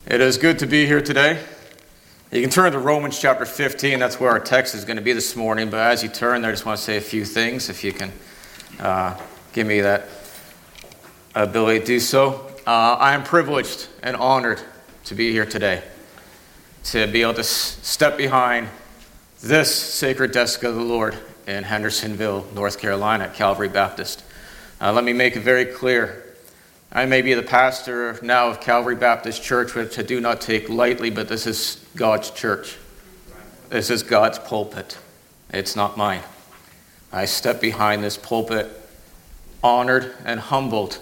It is good to be here today. You can turn to Romans chapter 15. That's where our text is going to be this morning. But as you turn there, I just want to say a few things, if you can give me that ability to do so. I am privileged and honored to be here today, to be able to step behind this sacred desk of the Lord in Hendersonville, North Carolina at Calvary Baptist. Let me make it very clear. I may be the pastor now of Calvary Baptist Church, which I do not take lightly, but this is God's church. This is God's pulpit. It's not mine. I step behind this pulpit honored and humbled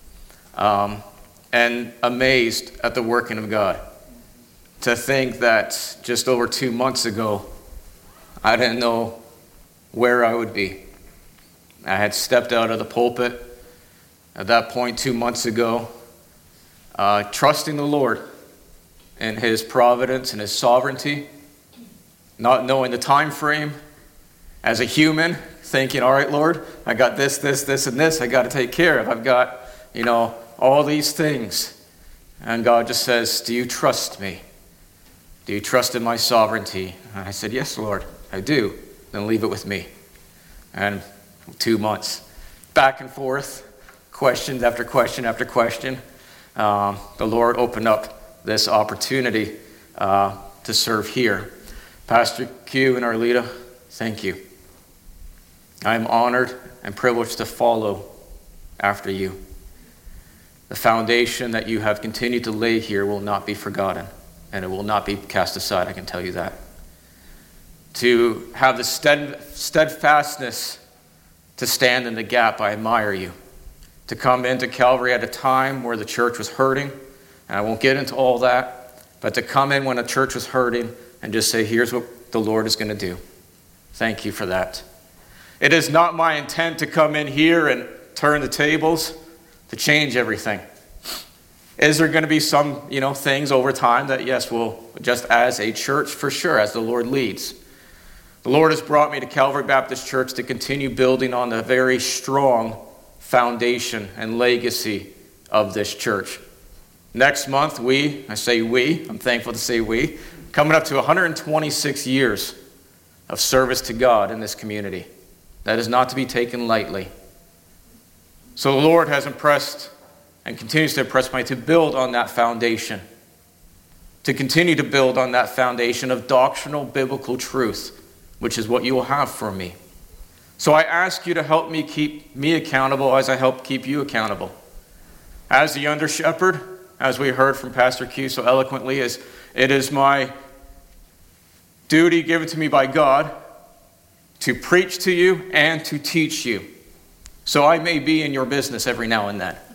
and amazed at the working of God. To think that just over 2 months ago, I didn't know where I would be. I had stepped out of the pulpit at that point 2 months ago, trusting the Lord in His providence and His sovereignty, not knowing the time frame. As a human, thinking, all right, Lord, I got this, and this I got to take care of. I've got, all these things. And God just says, do you trust me? Do you trust in my sovereignty? And I said, yes, Lord, I do. Then leave it with me. And 2 months, back and forth, questions after question after question, the Lord opened up this opportunity to serve here. Pastor Q and Arlita, thank you. I'm honored and privileged to follow after you. The foundation that you have continued to lay here will not be forgotten, and it will not be cast aside, I can tell you that. To have the steadfastness to stand in the gap, I admire you. To come into Calvary at a time where the church was hurting, and I won't get into all that, but to come in when the church was hurting and just say, here's what the Lord is going to do. Thank you for that. It is not my intent to come in here and turn the tables to change everything. Is there going to be some, things over time that, yes, we'll, just as a church, for sure, as the Lord leads. The Lord has brought me to Calvary Baptist Church to continue building on the very strong foundation and legacy of this church. Next month, I'm thankful to say we, coming up to 126 years of service to God in this community. That is not to be taken lightly. So the Lord has impressed and continues to impress me to build on that foundation, to continue to build on that foundation of doctrinal biblical truth, which is what you will have from me. So I ask you to help me keep me accountable as I help keep you accountable. As the under shepherd, as we heard from Pastor Q so eloquently, it is my duty given to me by God to preach to you and to teach you. So I may be in your business every now and then.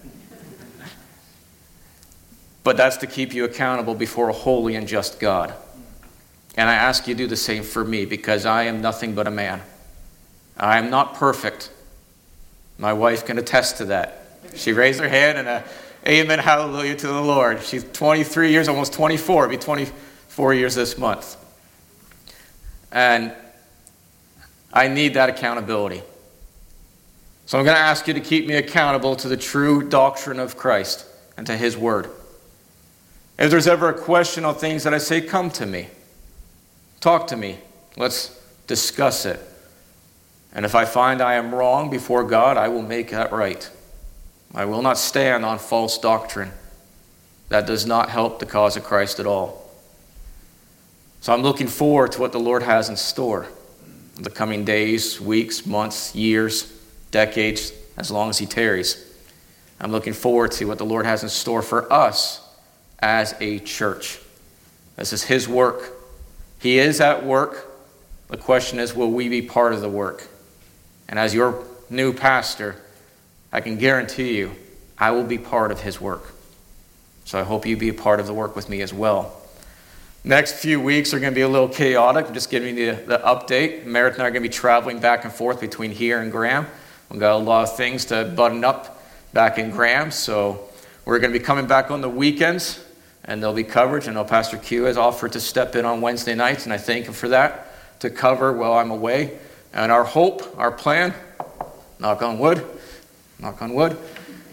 But that's to keep you accountable before a holy and just God. And I ask you to do the same for me, because I am nothing but a man. I am not perfect. My wife can attest to that. She raised her hand and amen, hallelujah to the Lord. She's 23 years, almost 24. It'll be 24 years this month. And I need that accountability. So I'm going to ask you to keep me accountable to the true doctrine of Christ and to His Word. If there's ever a question on things that I say, come to me. Talk to me. Let's discuss it. And if I find I am wrong before God, I will make that right. I will not stand on false doctrine. That does not help the cause of Christ at all. So I'm looking forward to what the Lord has in store in the coming days, weeks, months, years, decades, as long as He tarries. I'm looking forward to what the Lord has in store for us as a church. This is His work. He is at work. The question is, will we be part of the work? And as your new pastor, I can guarantee you, I will be part of His work. So I hope you be a part of the work with me as well. Next few weeks are going to be a little chaotic. I'm just giving you the update. Meredith and I are going to be traveling back and forth between here and Graham. We've got a lot of things to button up back in Graham. So we're going to be coming back on the weekends, and there'll be coverage. I know Pastor Q has offered to step in on Wednesday nights, and I thank him for that, to cover while I'm away. And our hope, our plan, knock on wood,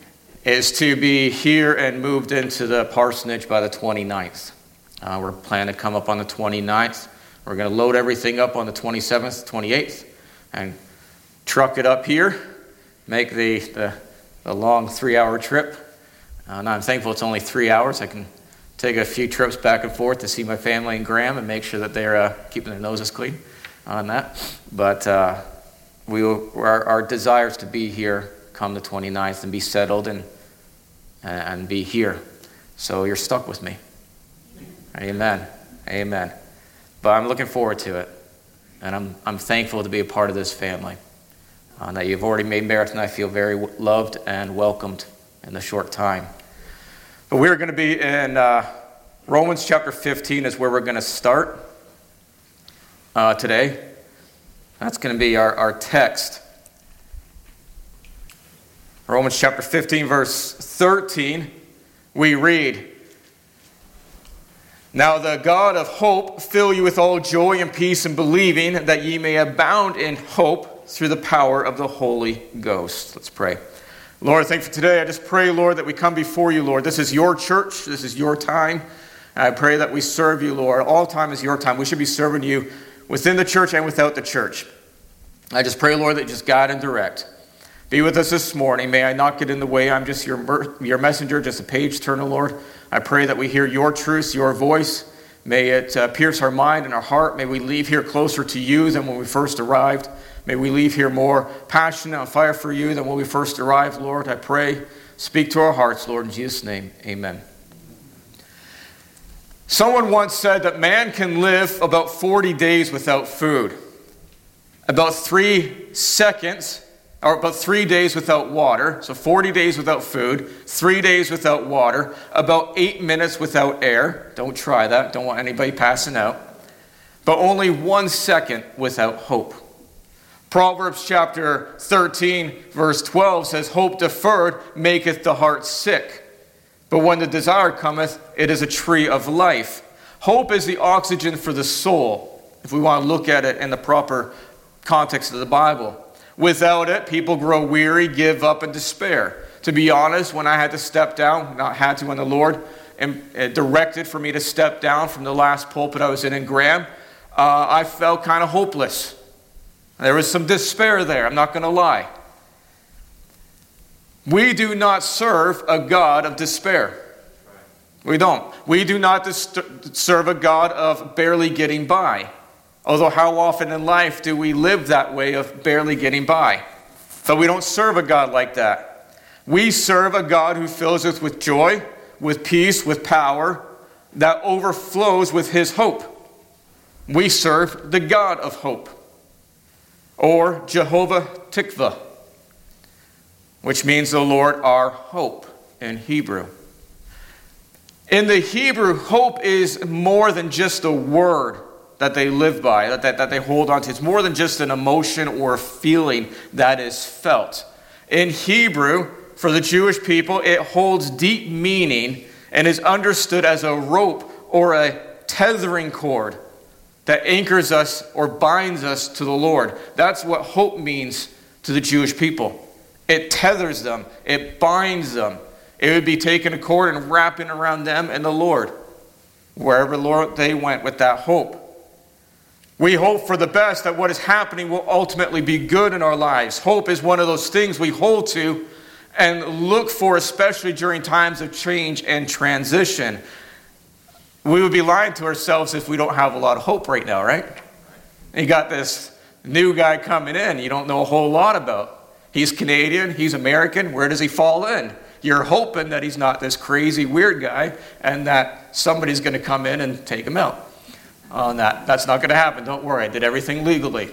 is to be here and moved into the parsonage by the 29th. We're planning to come up on the 29th. We're going to load everything up on the 27th, 28th, and truck it up here, make the long 3-hour trip. And I'm thankful it's only 3 hours. I can take a few trips back and forth to see my family in Graham and make sure that they're keeping their noses clean on that. But our desire is to be here come the 29th and be settled and be here. So you're stuck with me. Amen. Amen. But I'm looking forward to it. And I'm thankful to be a part of this family. That you've already made Meredith and I feel very loved and welcomed in the short time. But we're going to be in Romans chapter 15 is where we're going to start today. That's going to be our text. Romans chapter 15, verse 13, we read, "Now the God of hope fill you with all joy and peace in believing, that ye may abound in hope through the power of the Holy Ghost." Let's pray. Lord, thank you for today. I just pray, Lord, that we come before you, Lord. This is your church. This is your time. I pray that we serve you, Lord. All time is your time. We should be serving you within the church and without the church. I just pray, Lord, that you just guide and direct. Be with us this morning. May I not get in the way. I'm just your messenger, just a page turner, Lord. I pray that we hear your truth, your voice. May it pierce our mind and our heart. May we leave here closer to you than when we first arrived. May we leave here more passionate on fire for you than when we first arrived, Lord. I pray, speak to our hearts, Lord, in Jesus' name. Amen. Someone once said that man can live about 40 days without food, about 3 seconds, or about 3 days without water, so 40 days without food, 3 days without water, about 8 minutes without air. Don't try that. Don't want anybody passing out. But only 1 second without hope. Proverbs chapter 13, verse 12 says, "Hope deferred maketh the heart sick. But when the desire cometh, it is a tree of life." Hope is the oxygen for the soul, if we want to look at it in the proper context of the Bible. Without it, people grow weary, give up, and despair. To be honest, when I had to step down, not had to, when the Lord directed for me to step down from the last pulpit I was in Graham, I felt kind of hopeless. There was some despair there, I'm not going to lie. We do not serve a God of despair. We don't. We do not serve a God of barely getting by. Although how often in life do we live that way of barely getting by? But we don't serve a God like that. We serve a God who fills us with joy, with peace, with power, that overflows with his hope. We serve the God of hope, or Jehovah Tikvah, which means the Lord our hope in Hebrew. In the Hebrew, hope is more than just a word that they live by, that they hold on to. It's more than just an emotion or a feeling that is felt. In Hebrew, for the Jewish people, it holds deep meaning and is understood as a rope or a tethering cord that anchors us or binds us to the Lord. That's what hope means to the Jewish people. It tethers them. It binds them. It would be taking a cord and wrapping around them and the Lord, wherever, Lord, they went with that hope. We hope for the best, that what is happening will ultimately be good in our lives. Hope is one of those things we hold to and look for, especially during times of change and transition. We would be lying to ourselves if we don't have a lot of hope right now, right? You got this new guy coming in you don't know a whole lot about. He's Canadian, he's American. Where does he fall in? You're hoping that he's not this crazy, weird guy and that somebody's going to come in and take him out. On that. That's not going to happen. Don't worry. I did everything legally.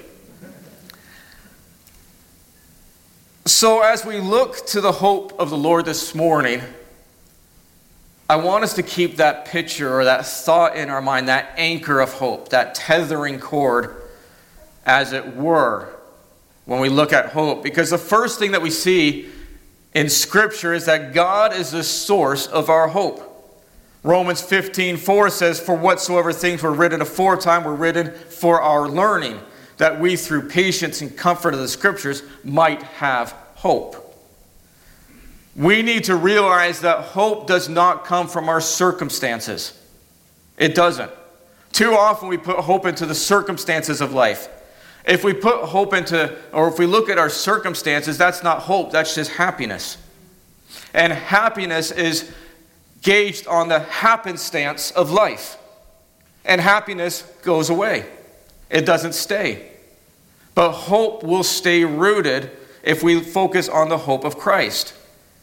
So as we look to the hope of the Lord this morning, I want us to keep that picture or that thought in our mind, that anchor of hope, that tethering cord, as it were, when we look at hope. Because the first thing that we see in Scripture is that God is the source of our hope. Romans 15:4 says, "For whatsoever things were written aforetime were written for our learning, that we through patience and comfort of the Scriptures might have hope." We need to realize that hope does not come from our circumstances. It doesn't. Too often we put hope into the circumstances of life. If we put hope into, or if we look at our circumstances, that's not hope, that's just happiness. And happiness is gauged on the happenstance of life. And happiness goes away. It doesn't stay. But hope will stay rooted if we focus on the hope of Christ.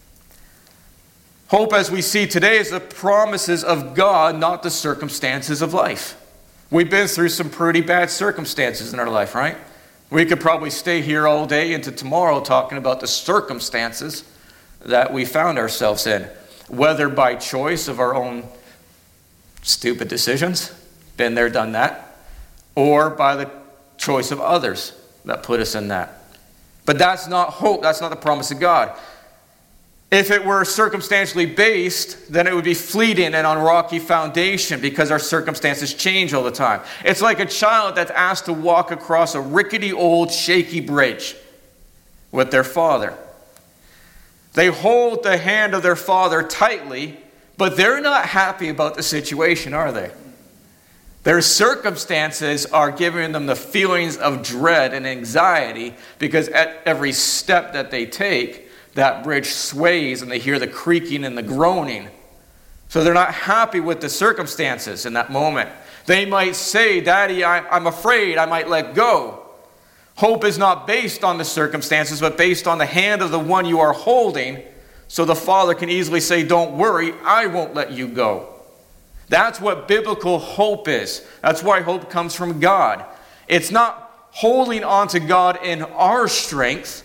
Hope, as we see today, is the promises of God, not the circumstances of life. We've been through some pretty bad circumstances in our life, right? We could probably stay here all day into tomorrow talking about the circumstances that we found ourselves in, whether by choice of our own stupid decisions, been there, done that, or by the choice of others that put us in that. But that's not hope. That's not the promise of God. If it were circumstantially based, then it would be fleeting and on rocky foundation because our circumstances change all the time. It's like a child that's asked to walk across a rickety old shaky bridge with their father. They hold the hand of their father tightly, but they're not happy about the situation, are they? Their circumstances are giving them the feelings of dread and anxiety because at every step that they take, that bridge sways and they hear the creaking and the groaning. So they're not happy with the circumstances in that moment. They might say, Daddy, I'm afraid I might let go. Hope is not based on the circumstances, but based on the hand of the one you are holding. So the father can easily say, don't worry, I won't let you go. That's what biblical hope is. That's why hope comes from God. It's not holding on to God in our strength,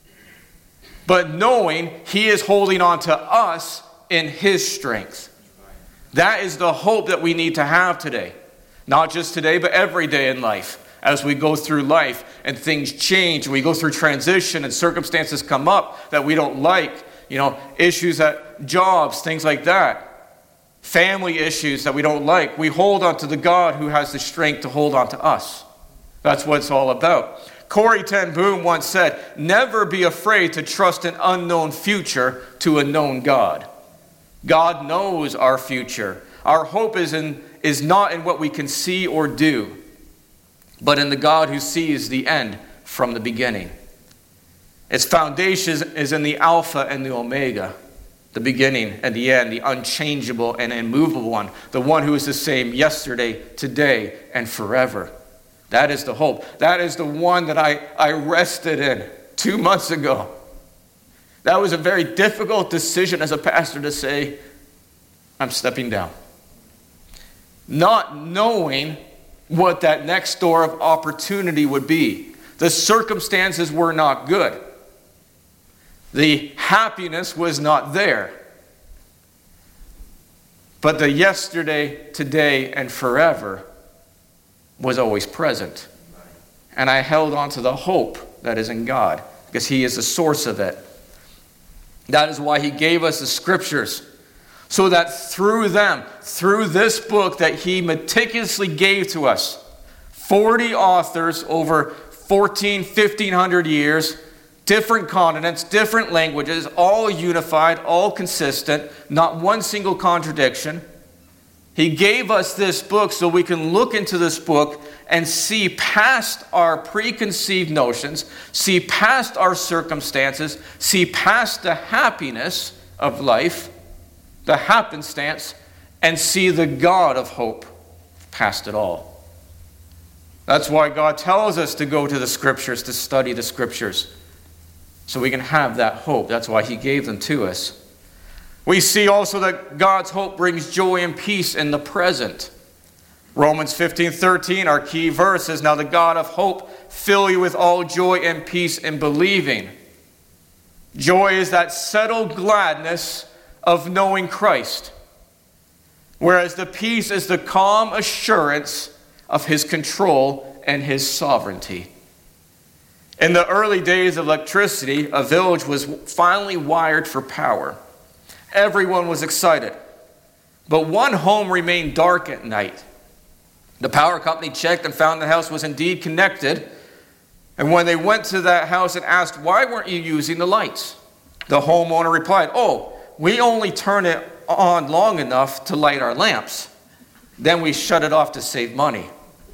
but knowing He is holding on to us in His strength. That is the hope that we need to have today. Not just today, but every day in life. As we go through life and things change, we go through transition and circumstances come up that we don't like. Issues at jobs, things like that. Family issues that we don't like. We hold on to the God who has the strength to hold on to us. That's what it's all about. Corrie ten Boom once said, never be afraid to trust an unknown future to a known God. God knows our future. Our hope is not in what we can see or do, but in the God who sees the end from the beginning. Its foundation is in the Alpha and the Omega, the beginning and the end, the unchangeable and immovable one, the one who is the same yesterday, today, and forever. That is the hope. That is the one that I rested in 2 months ago. That was a very difficult decision as a pastor to say, I'm stepping down. Not knowing what that next door of opportunity would be. The circumstances were not good. The happiness was not there. But the yesterday, today, and forever was always present. And I held on to the hope that is in God because He is the source of it. That is why He gave us the scriptures, so that through them, through this book that He meticulously gave to us, 40 authors over 1,500 years, different continents, different languages, all unified, all consistent, not one single contradiction. He gave us this book so we can look into this book and see past our preconceived notions, see past our circumstances, see past the happiness of life, the happenstance, and see the God of hope past it all. That's why God tells us to go to the Scriptures, to study the Scriptures, so we can have that hope. That's why He gave them to us. We see also that God's hope brings joy and peace in the present. Romans 15:13, our key verse, is, now the God of hope fill you with all joy and peace in believing. Joy is that settled gladness of knowing Christ, whereas the peace is the calm assurance of His control and His sovereignty. In the early days of electricity, a village was finally wired for power. Everyone was excited. But one home remained dark at night. The power company checked and found the house was indeed connected. And when they went to that house and asked, why weren't you using the lights? The homeowner replied, "Oh, we only turn it on long enough to light our lamps. Then we shut it off to save money."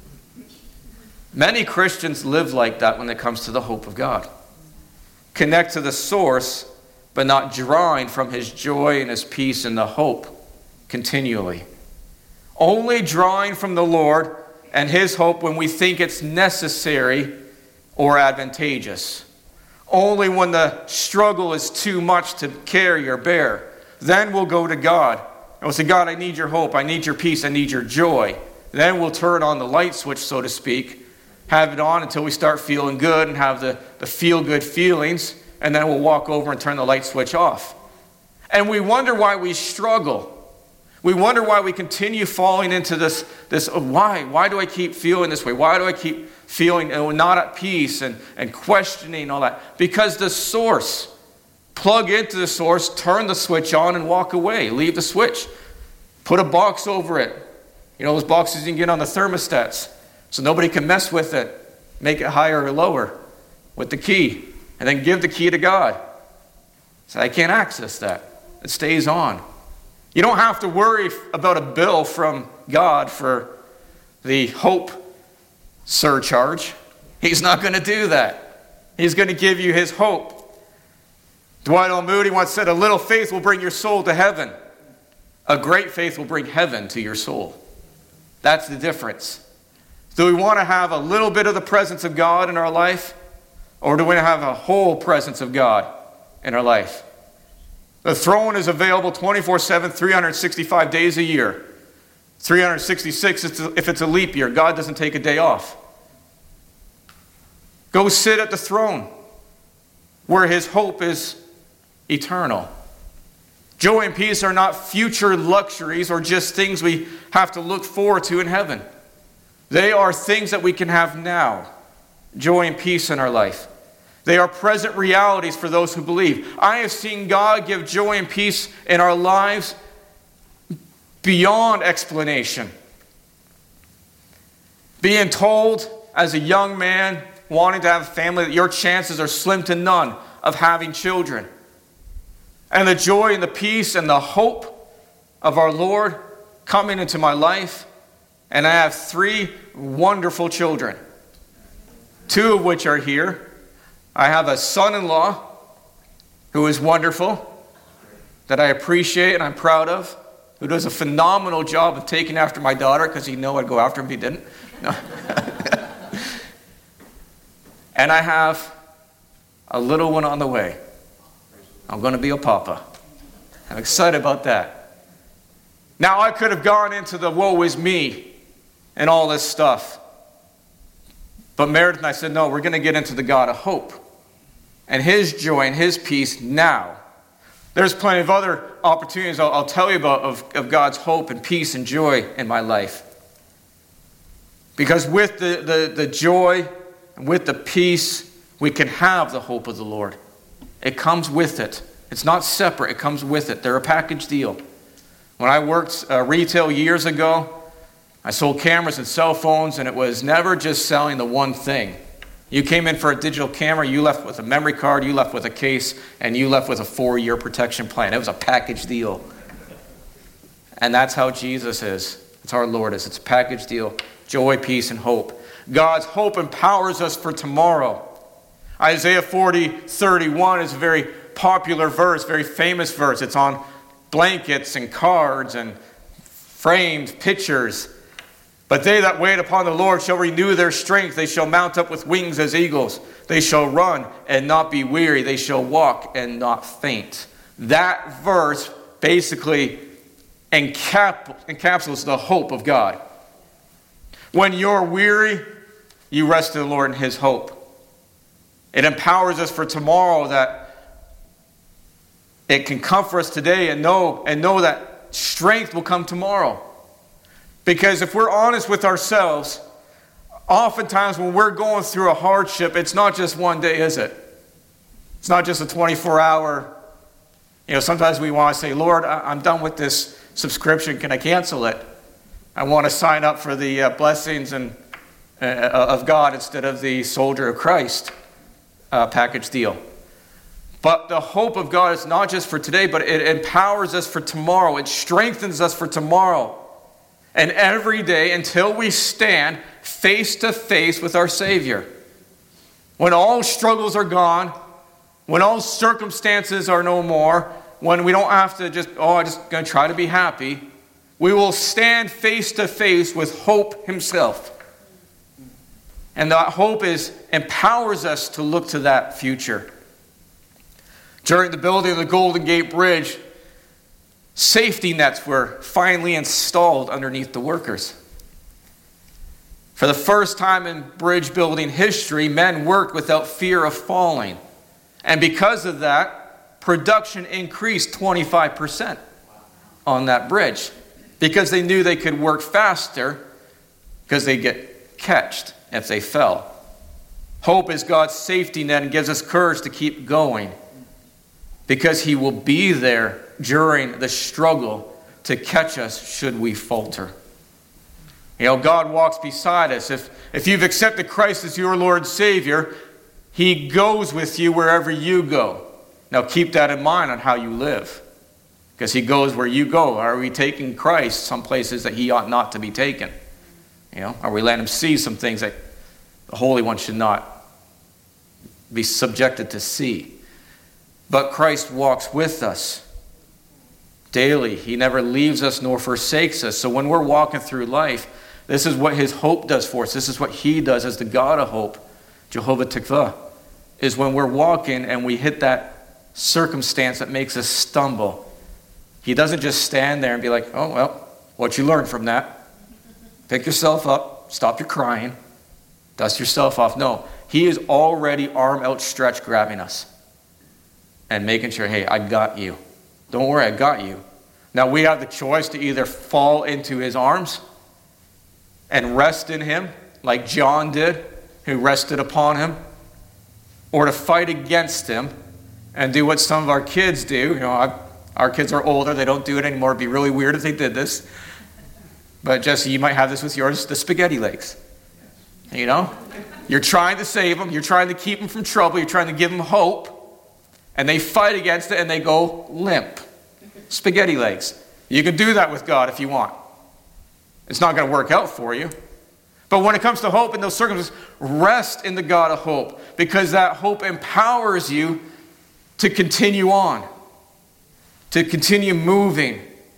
Many Christians live like that when it comes to the hope of God. Connect to the source, but not drawing from his joy and his peace and the hope continually. Only drawing from the Lord and his hope when we think it's necessary or advantageous. Only when the struggle is too much to carry or bear. Then we'll go to God. And we'll say, "God, I need your hope. I need your peace. I need your joy." Then we'll turn on the light switch, so to speak, have it on until we start feeling good and have the feel-good feelings, and then we'll walk over and turn the light switch off. And we wonder why we struggle. We wonder why we continue falling into this why? Why do I keep feeling this way? Why do I keep feeling not at peace and questioning all that? Because the source. Plug into the source, turn the switch on, and walk away. Leave the switch. Put a box over it. You know those boxes you can get on the thermostats, so nobody can mess with it. Make it higher or lower with the key. And then give the key to God. So I can't access that. It stays on. You don't have to worry about a bill from God for the hope surcharge. He's not going to do that. He's going to give you his hope. Dwight L. Moody once said, "A little faith will bring your soul to heaven. A great faith will bring heaven to your soul." That's the difference. Do we want to have a little bit of the presence of God in our life? Or do we have a whole presence of God in our life? The throne is available 24/7, 365 days a year. 366 if it's a leap year. God doesn't take a day off. Go sit at the throne where his hope is eternal. Joy and peace are not future luxuries or just things we have to look forward to in heaven. They are things that we can have now. Joy and peace in our life. They are present realities for those who believe. I have seen God give joy and peace in our lives beyond explanation. Being told as a young man wanting to have a family that your chances are slim to none of having children. And the joy and the peace and the hope of our Lord coming into my life. And I have 3 wonderful children. 2 of which are here. I have a son-in-law who is wonderful, that I appreciate and I'm proud of, who does a phenomenal job of taking after my daughter because he'd know I'd go after him if he didn't. No. And I have a little one on the way. I'm going to be a papa. I'm excited about that. Now I could have gone into the woe is me and all this stuff. But Meredith and I said, no, we're going to get into the God of hope and his joy and his peace now. There's plenty of other opportunities I'll tell you about of God's hope and peace and joy in my life. Because with the joy and with the peace, we can have the hope of the Lord. It comes with it. It's not separate. It comes with it. They're a package deal. When I worked retail years ago, I sold cameras and cell phones, and it was never just selling the one thing. You came in for a digital camera, you left with a memory card, you left with a case, and you left with a 4-year protection plan. It was a package deal. And that's how Jesus is. That's how our Lord is. It's a package deal. Joy, peace, and hope. God's hope empowers us for tomorrow. Isaiah 40:31 is a very popular verse, very famous verse. It's on blankets and cards and framed pictures. But they that wait upon the Lord shall renew their strength. They shall mount up with wings as eagles. They shall run and not be weary. They shall walk and not faint. That verse basically encapsulates the hope of God. When you're weary, you rest in the Lord and his hope. It empowers us for tomorrow, that it can comfort us today and know that strength will come tomorrow. Because if we're honest with ourselves, oftentimes when we're going through a hardship, it's not just one day, is it? It's not just a 24-hour. Sometimes we want to say, Lord, I'm done with this subscription. Can I cancel it? I want to sign up for the blessings of God instead of the soldier of Christ package deal. But the hope of God is not just for today, but it empowers us for tomorrow. It strengthens us for tomorrow. And every day until we stand face to face with our Savior. When all struggles are gone, when all circumstances are no more, when we don't have to I'm just going to try to be happy, we will stand face to face with hope himself. And that hope empowers us to look to that future. During the building of the Golden Gate Bridge, safety nets were finally installed underneath the workers. For the first time in bridge building history, men worked without fear of falling. And because of that, production increased 25% on that bridge. Because they knew they could work faster because they get catched if they fell. Hope is God's safety net and gives us courage to keep going. Because he will be there during the struggle to catch us should we falter. God walks beside us. If you've accepted Christ as your Lord and Savior, he goes with you wherever you go. Now keep that in mind on how you live. Because he goes where you go. Are we taking Christ some places that he ought not to be taken? Are we letting him see some things that the Holy One should not be subjected to see? But Christ walks with us daily. He never leaves us nor forsakes us. So when we're walking through life, this is what his hope does for us. This is what he does as the God of hope, Jehovah Tikvah, is when we're walking and we hit that circumstance that makes us stumble. He doesn't just stand there and be like, oh, well, what you learned from that? Pick yourself up, stop your crying, dust yourself off. No, he is already arm outstretched grabbing us and making sure, hey, I got you. Don't worry, I got you. Now we have the choice to either fall into his arms and rest in him, like John did, who rested upon him, or to fight against him and do what some of our kids do. Our kids are older, they don't do it anymore. It'd be really weird if they did this. But Jesse, you might have this with yours, the spaghetti legs. You're trying to save them, you're trying to keep them from trouble, you're trying to give them hope, and they fight against it and they go limp. Spaghetti legs. You can do that with God if you want. It's not going to work out for you. But when it comes to hope in those circumstances, rest in the God of hope, because that hope empowers you to continue on, to continue moving,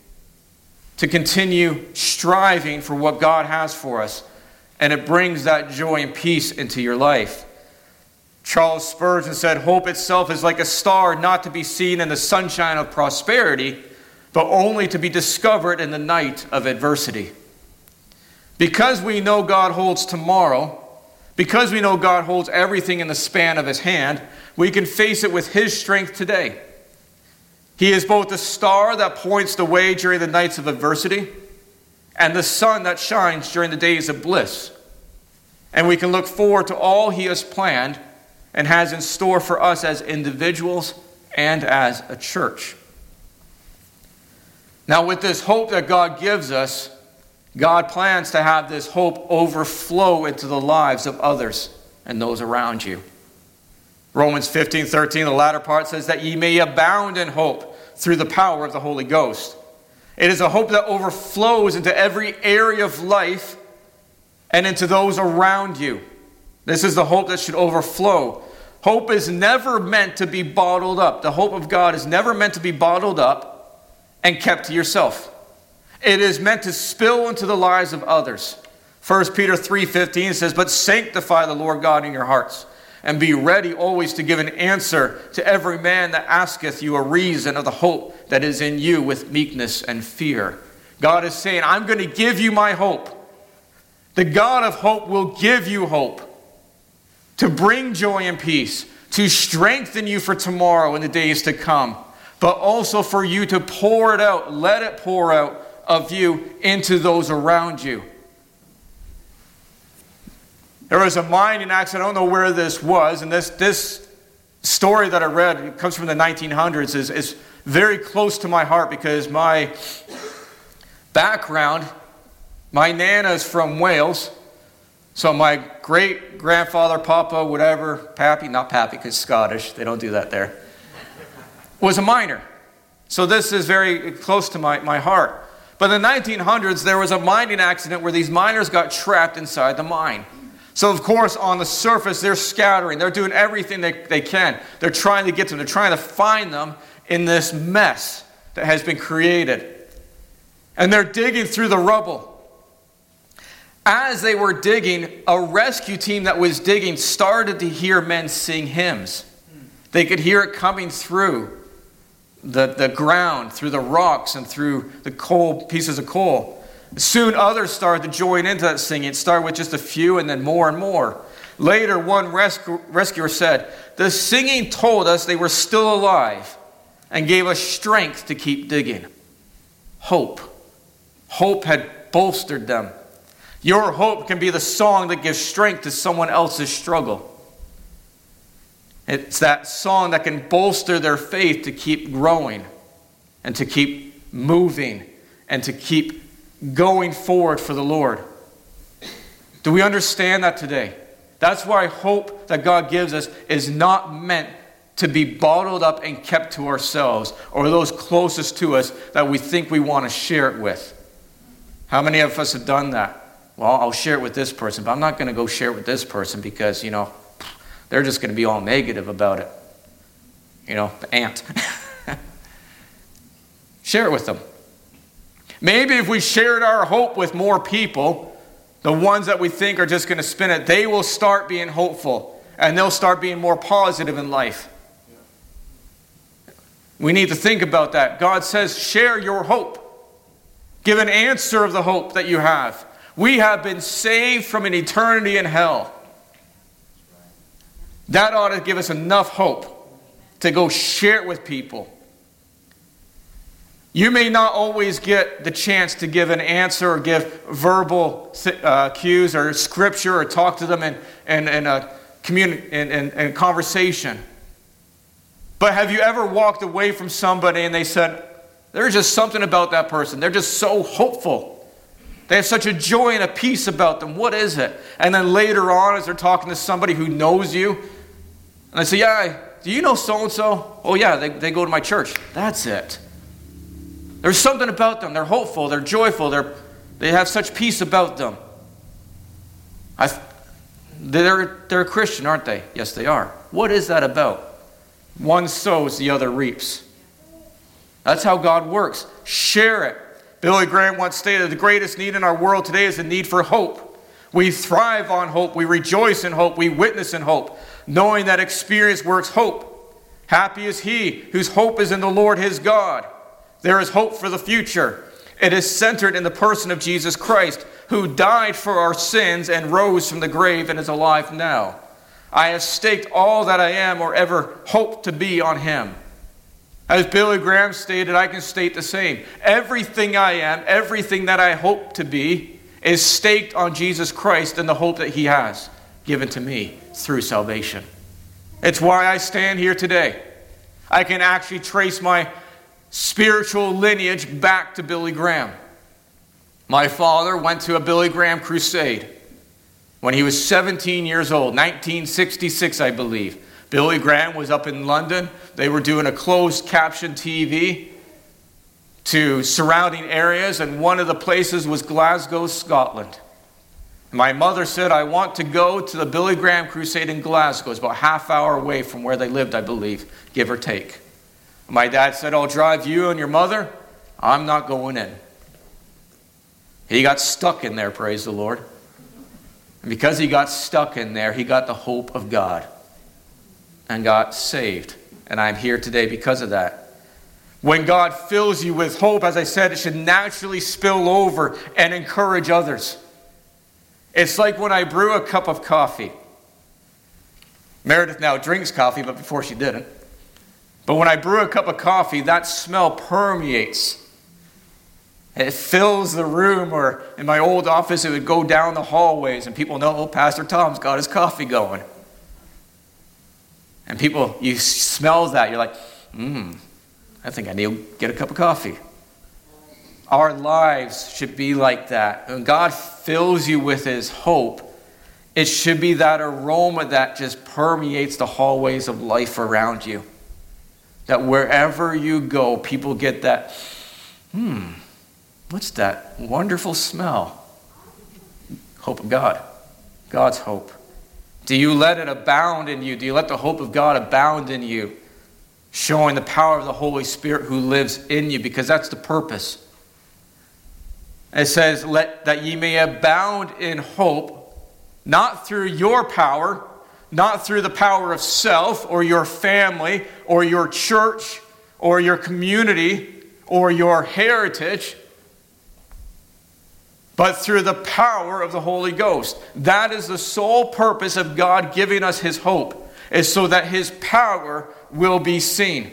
to continue striving for what God has for us. And it brings that joy and peace into your life. Charles Spurgeon said, hope itself is like a star not to be seen in the sunshine of prosperity, but only to be discovered in the night of adversity. Because we know God holds tomorrow, because we know God holds everything in the span of his hand, we can face it with his strength today. He is both the star that points the way during the nights of adversity and the sun that shines during the days of bliss. And we can look forward to all he has planned and has in store for us as individuals and as a church. Now, with this hope that God gives us, God plans to have this hope overflow into the lives of others and those around you. Romans 15:13, the latter part says that ye may abound in hope through the power of the Holy Ghost. It is a hope that overflows into every area of life and into those around you. This is the hope that should overflow. Hope is never meant to be bottled up. The hope of God is never meant to be bottled up and kept to yourself. It is meant to spill into the lives of others. 1 Peter 3:15 says, but sanctify the Lord God in your hearts, and be ready always to give an answer to every man that asketh you a reason of the hope that is in you with meekness and fear. God is saying, I'm going to give you my hope. The God of hope will give you hope to bring joy and peace, to strengthen you for tomorrow and the days to come, but also for you to pour it out, let it pour out of you into those around you. There was a mining accident, I don't know where this was, and this story that I read, it comes from the 1900s, is very close to my heart because my background, my Nana is from Wales, so my great-grandfather, Papa, whatever, Pappy, not Pappy because Scottish, they don't do that there. was a miner. So this is very close to my heart. But in the 1900s, there was a mining accident where these miners got trapped inside the mine. So, of course, on the surface, they're scattering. They're doing everything they can. They're trying to get to them. They're trying to find them in this mess that has been created. And they're digging through the rubble. As they were digging, a rescue team that was digging started to hear men sing hymns. They could hear it coming through the ground, through the rocks, and through the pieces of coal. Soon others started to join into that singing. It started with just a few and then more and more. Later, one rescuer said, "The singing told us they were still alive and gave us strength to keep digging." Hope. Hope had bolstered them. Your hope can be the song that gives strength to someone else's struggle. It's that song that can bolster their faith to keep growing and to keep moving and to keep going forward for the Lord. Do we understand that today? That's why hope that God gives us is not meant to be bottled up and kept to ourselves or those closest to us that we think we want to share it with. How many of us have done that? Well, I'll share it with this person, but I'm not going to go share it with this person because, they're just going to be all negative about it. The ant. Share it with them. Maybe if we shared our hope with more people, the ones that we think are just going to spin it, they will start being hopeful and they'll start being more positive in life. We need to think about that. God says, share your hope. Give an answer of the hope that you have. We have been saved from an eternity in hell. That ought to give us enough hope to go share it with people. You may not always get the chance to give an answer or give verbal cues or scripture or talk to them in conversation. But have you ever walked away from somebody and they said, there's just something about that person. They're just so hopeful. They have such a joy and a peace about them. What is it? And then later on, as they're talking to somebody who knows you, and they say, yeah, do you know so-and-so? Oh, yeah, they go to my church. That's it. There's something about them. They're hopeful. They're joyful. They have such peace about them. They're a Christian, aren't they? Yes, they are. What is that about? One sows, the other reaps. That's how God works. Share it. Billy Graham once stated, the greatest need in our world today is the need for hope. We thrive on hope. We rejoice in hope. We witness in hope, knowing that experience works hope. Happy is he whose hope is in the Lord his God. There is hope for the future. It is centered in the person of Jesus Christ, who died for our sins and rose from the grave and is alive now. I have staked all that I am or ever hope to be on him. As Billy Graham stated, I can state the same. Everything I am, everything that I hope to be, is staked on Jesus Christ and the hope that he has given to me through salvation. It's why I stand here today. I can actually trace my spiritual lineage back to Billy Graham. My father went to a Billy Graham crusade when he was 17 years old, 1966, I believe. Billy Graham was up in London. They were doing a closed caption TV to surrounding areas, and one of the places was Glasgow, Scotland. My mother said, I want to go to the Billy Graham crusade in Glasgow. It's about a half hour away from where they lived, I believe, give or take. My dad said, I'll drive you and your mother. I'm not going in. He got stuck in there, praise the Lord. And because he got stuck in there, he got the hope of God and got saved. And I'm here today because of that. When God fills you with hope, as I said, it should naturally spill over and encourage others. It's like when I brew a cup of coffee. Meredith now drinks coffee, but before she didn't. But when I brew a cup of coffee, that smell permeates. It fills the room, or in my old office, it would go down the hallways, and people know, oh, Pastor Tom's got his coffee going. And people, you smell that, you're like, I think I need to get a cup of coffee. Our lives should be like that. When God fills you with his hope, it should be that aroma that just permeates the hallways of life around you. That wherever you go, people get that, what's that wonderful smell? Hope of God. God's hope. Do you let it abound in you? Do you let the hope of God abound in you? Showing the power of the Holy Spirit who lives in you, because that's the purpose. It says, "Let that ye may abound in hope, not through your power, not through the power of self or your family or your church or your community or your heritage, but through the power of the Holy Ghost." That is the sole purpose of God giving us His hope, is so that His power will be seen.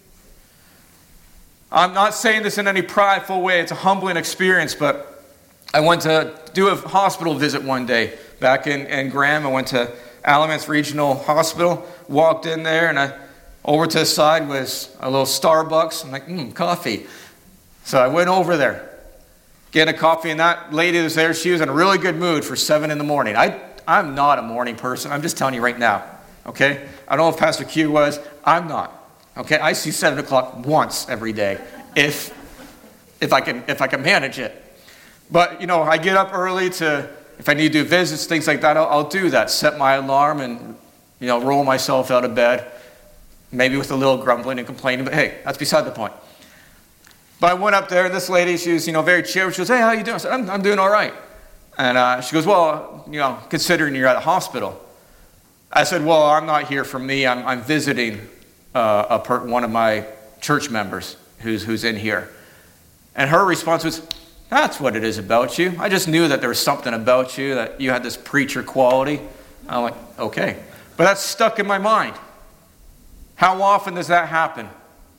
I'm not saying this in any prideful way. It's a humbling experience, but I went to do a hospital visit one day back in Graham. I went to Alamance Regional Hospital, walked in there, and over to the side was a little Starbucks. I'm like, coffee. So I went over there, getting a coffee, and that lady that was there, she was in a really good mood for 7 in the morning. I'm not a morning person. I'm just telling you right now, okay? I don't know if Pastor Q was. I'm not. Okay, I see 7 o'clock once every day, if I can manage it. But I get up early if I need to do visits, things like that. I'll do that. Set my alarm and roll myself out of bed, maybe with a little grumbling and complaining. But hey, that's beside the point. But I went up there, and this lady, she was very cheerful. She goes, "Hey, how you doing?" I said, "I'm doing all right." And she goes, "Well, considering you're at a hospital." I said, "Well, I'm not here for me. I'm visiting one of my church members who's in here." And her response was, "That's what it is about you. I just knew that there was something about you, that you had this preacher quality." I'm like, okay. But that's stuck in my mind. How often does that happen?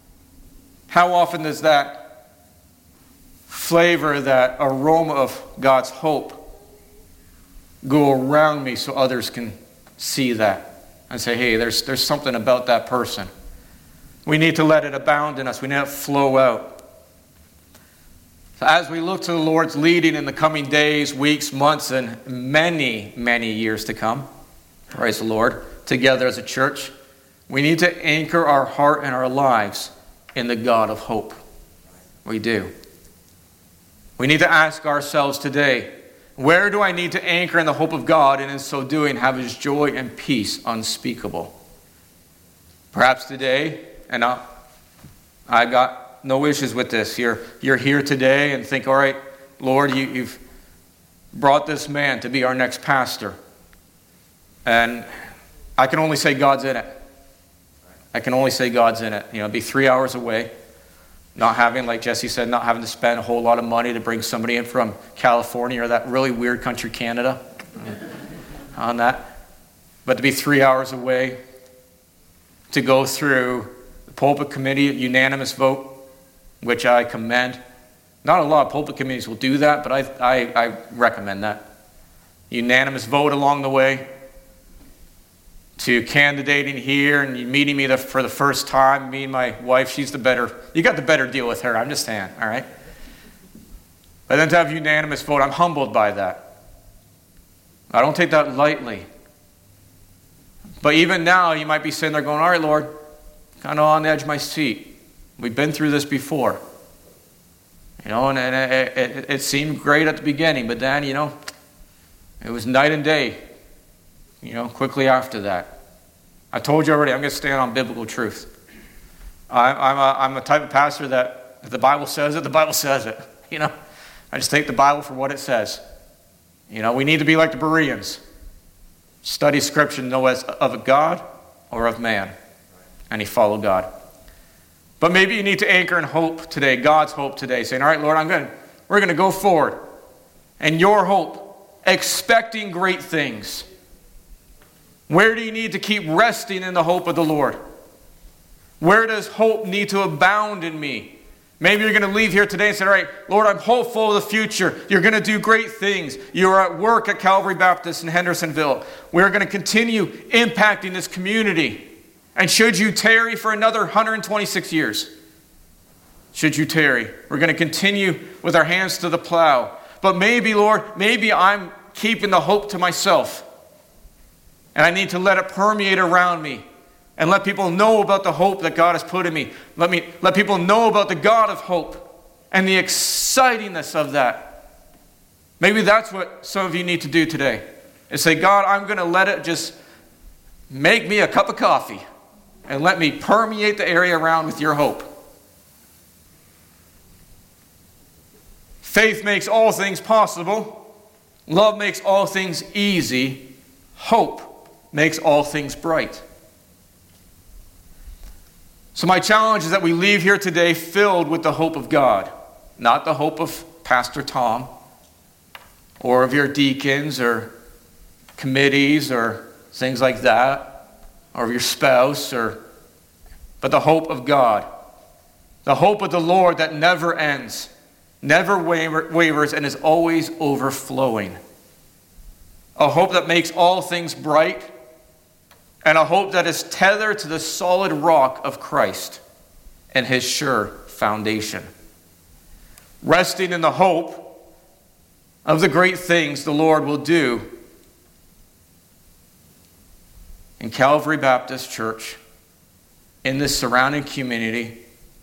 How often does that flavor, that aroma of God's hope go around me so others can see that and say, hey, there's something about that person. We need to let it abound in us. We need to flow out. So as we look to the Lord's leading in the coming days, weeks, months, and many, many years to come, praise the Lord, together as a church, we need to anchor our heart and our lives in the God of hope. We do. We need to ask ourselves today, where do I need to anchor in the hope of God, and in so doing have His joy and peace unspeakable? Perhaps today, and I've got no issues with this. You're here today and think, all right, Lord, you've brought this man to be our next pastor. And I can only say God's in it. I can only say God's in it. Be 3 hours away. Not having, like Jesse said, not having to spend a whole lot of money to bring somebody in from California or that really weird country, Canada, on that. But to be 3 hours away, to go through the pulpit committee, unanimous vote, which I commend. Not a lot of pulpit committees will do that, but I recommend that. Unanimous vote along the way, to candidating here and meeting me for the first time. Me and my wife, you got the better deal with her. I'm just saying, all right? But then to have unanimous vote, I'm humbled by that. I don't take that lightly. But even now, you might be sitting there going, all right, Lord, kind of on the edge of my seat. We've been through this before. And it seemed great at the beginning, but then, it was night and day. Quickly after that. I told you already, I'm going to stand on biblical truth. I'm a type of pastor that if the Bible says it, the Bible says it. I just take the Bible for what it says. We need to be like the Bereans. Study Scripture, know as of God or of man. And he followed God. But maybe you need to anchor in hope today, God's hope today, saying, all right, Lord, we're going to go forward. And your hope, expecting great things. Where do you need to keep resting in the hope of the Lord? Where does hope need to abound in me? Maybe you're going to leave here today and say, all right, Lord, I'm hopeful of the future. You're going to do great things. You're at work at Calvary Baptist in Hendersonville. We're going to continue impacting this community. And should you tarry for another 126 years, should you tarry, we're going to continue with our hands to the plow. But maybe, Lord, I'm keeping the hope to myself. And I need to let it permeate around me and let people know about the hope that God has put in me. Let people know about the God of hope and the excitingness of that. Maybe that's what some of you need to do today. Is say, God, I'm going to let it just make me a cup of coffee and let me permeate the area around with your hope. Faith makes all things possible. Love makes all things easy. Hope makes all things bright. So my challenge is that we leave here today filled with the hope of God. Not the hope of Pastor Tom or of your deacons or committees or things like that, or of your spouse, but the hope of God. The hope of the Lord that never ends, never wavers, and is always overflowing. A hope that makes all things bright, and a hope that is tethered to the solid rock of Christ and his sure foundation. Resting in the hope of the great things the Lord will do in Calvary Baptist Church, in this surrounding community,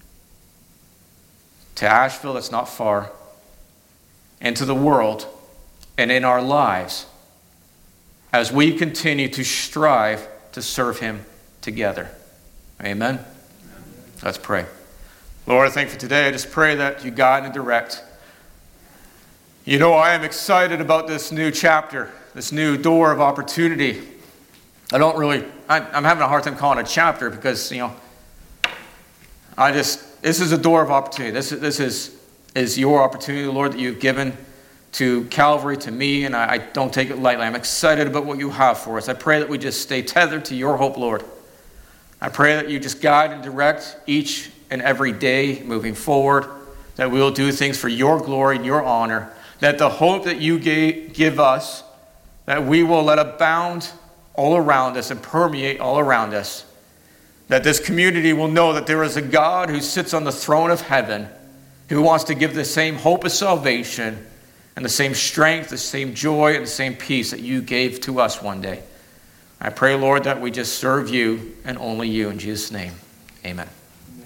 to Asheville that's not far, and to the world, and in our lives, as we continue to strive to serve him together. Amen? Let's pray. Lord, I thank you for today. I just pray that you guide and direct. You know, I am excited about this new chapter, this new door of opportunity. I'm having a hard time calling it a chapter because, this is a door of opportunity. This is your opportunity, Lord, that you've given to Calvary, to me, and I don't take it lightly. I'm excited about what you have for us. I pray that we just stay tethered to your hope, Lord. I pray that you just guide and direct each and every day moving forward, that we will do things for your glory and your honor, that the hope that you give us, that we will let abound all around us and permeate all around us, that this community will know that there is a God who sits on the throne of heaven, who wants to give the same hope of salvation and the same strength, the same joy, and the same peace that you gave to us one day. I pray, Lord, that we just serve you and only you. In Jesus' name, amen.